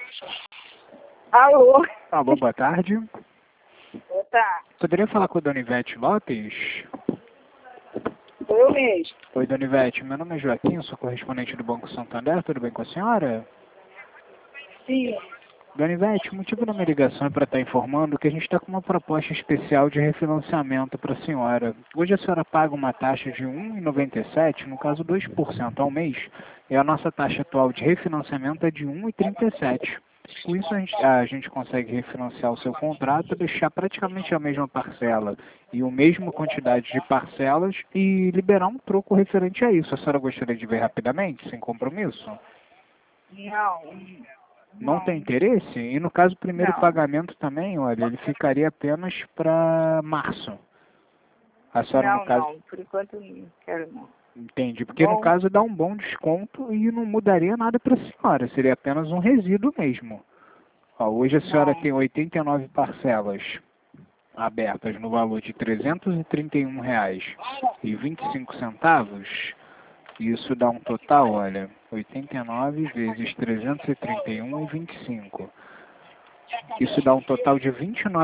Alô? Alô, boa tarde. Boa tarde. Poderia falar com a Dona Ivete Lopes? Eu mesmo. Oi, Dona Ivete. Meu nome é Joaquim, sou correspondente do Banco Santander. Tudo bem com a senhora? Sim. Dona Ivete, o motivo da minha ligação é para estar informando que a gente está com uma proposta especial de refinanciamento para a senhora. Hoje a senhora paga uma taxa de 1,97, no caso 2% ao mês, e a nossa taxa atual de refinanciamento é de 1,37. Com isso a gente consegue refinanciar o seu contrato, deixar praticamente a mesma parcela e a mesma quantidade de parcelas e liberar um troco referente a isso. A senhora gostaria de ver rapidamente, sem compromisso? Não tem interesse? E no caso, o primeiro Não. pagamento também, olha, ele ficaria apenas para março. A senhora, no caso... Não. Por enquanto não quero não. Entende? Porque no caso dá um bom desconto e não mudaria nada para a senhora. Seria apenas um resíduo mesmo. Ó, hoje a senhora tem 89 parcelas abertas no valor de R$ 331,25. Isso dá um total, olha, 89 vezes 331,25. Isso dá um total de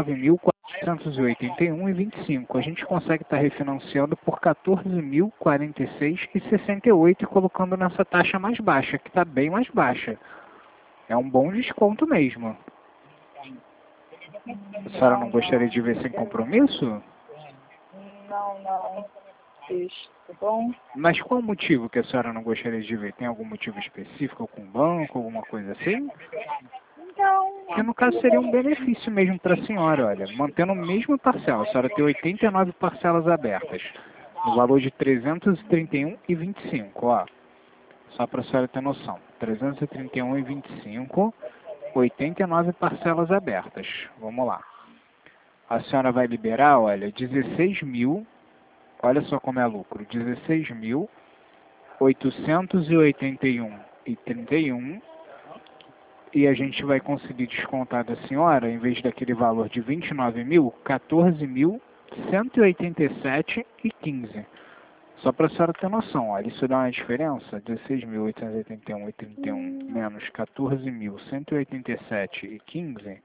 29.481,25. A gente consegue estar refinanciando por 14.046,68 e colocando nessa taxa mais baixa, que está bem mais baixa. É um bom desconto mesmo. A senhora não gostaria de ver sem compromisso? Não. Deixa, tá bom? Mas qual o motivo que a senhora não gostaria de ver? Tem algum motivo específico com o banco, alguma coisa assim? Não. Que no caso seria um benefício mesmo para a senhora, olha, mantendo a mesma parcela. A senhora tem 89 parcelas abertas, no valor de R$ 331,25, ó. Só para a senhora ter noção. R$ 331,25, 89 parcelas abertas. Vamos lá. A senhora vai liberar, olha, 16 mil, olha só como é lucro, 16.881,31. E a gente vai conseguir descontar da senhora, em vez daquele valor de 29 mil, 14.187,15. Só para a senhora ter noção, olha, isso dá uma diferença, 16.881,31 menos 14.187,15,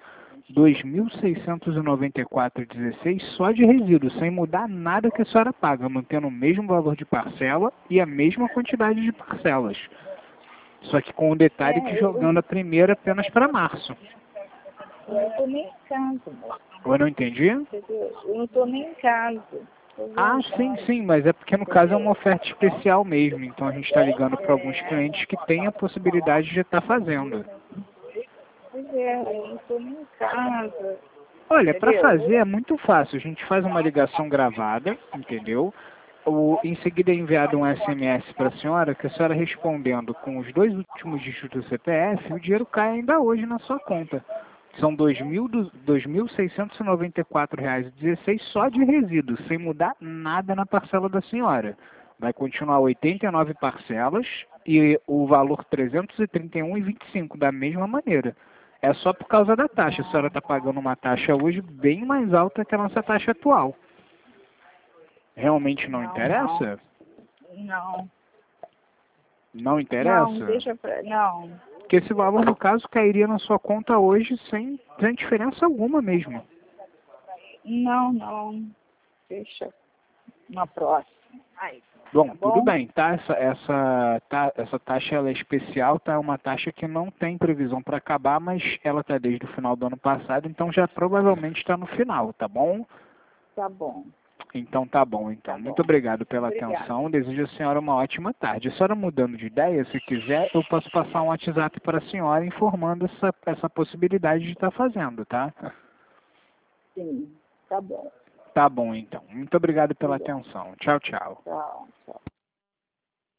2.694,16 só de resíduos, sem mudar nada que a senhora paga, mantendo o mesmo valor de parcela e a mesma quantidade de parcelas. Só que com o detalhe que jogando a primeira apenas para março. Eu não tô nem em casa, moço. Eu não entendi? Entendeu? Eu não tô nem em casa. Ah, sim, mas é porque no caso é uma oferta especial mesmo. Então a gente está ligando para alguns clientes que têm a possibilidade de estar fazendo. Pois é, eu não tô nem em casa. Olha, para fazer é muito fácil. A gente faz uma ligação gravada, entendeu? Em seguida é enviado um SMS para a senhora, que a senhora respondendo com os 2 últimos dígitos do CPF, o dinheiro cai ainda hoje na sua conta. São R$ 2.694,16 só de resíduos, sem mudar nada na parcela da senhora. Vai continuar 89 parcelas e o valor R$ 331,25 da mesma maneira. É só por causa da taxa. A senhora está pagando uma taxa hoje bem mais alta que a nossa taxa atual. Realmente não interessa? Não. Não interessa? Não, deixa pra... Não. Porque esse valor, no caso, cairia na sua conta hoje sem diferença alguma mesmo. Não. Deixa uma próxima. Aí. Bom, Tá tudo bom? bem, tá? Essa taxa ela é especial, tá? É uma taxa que não tem previsão para acabar, mas ela tá desde o final do ano passado, então já provavelmente está no final, tá bom? Tá bom. Então tá bom, então. Tá bom. Muito obrigado pela Obrigada. atenção. Desejo à senhora uma ótima tarde. A senhora mudando de ideia, se quiser, eu posso passar um WhatsApp para a senhora informando essa possibilidade de estar fazendo, tá? Sim, tá bom. Tá bom, então. Muito obrigado pela Obrigada. atenção. Tchau, tchau. Tchau.